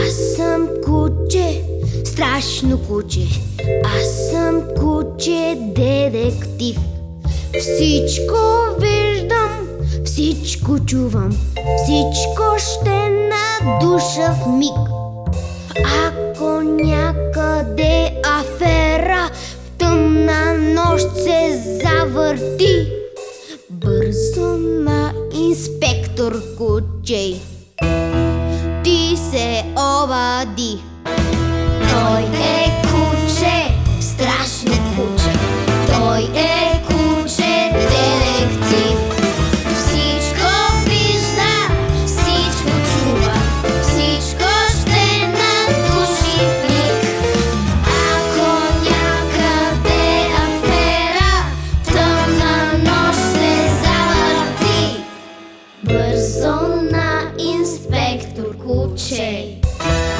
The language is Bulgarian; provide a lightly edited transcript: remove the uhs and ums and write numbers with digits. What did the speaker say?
Аз съм куче, страшно куче. Аз съм куче детектив. Всичко виждам, всичко чувам, всичко ще надуша в миг. Ако някъде афера в тъмна нощ се завърти, бързо на инспектор Кучей ти се обади. Той е куче, страшно куче. Той е куче детектив. Всичко вижда, всичко чува, всичко ще надуши в миг. Ако някъде афера в тъмна нощ се завърти, бързо на инспектор Кучей.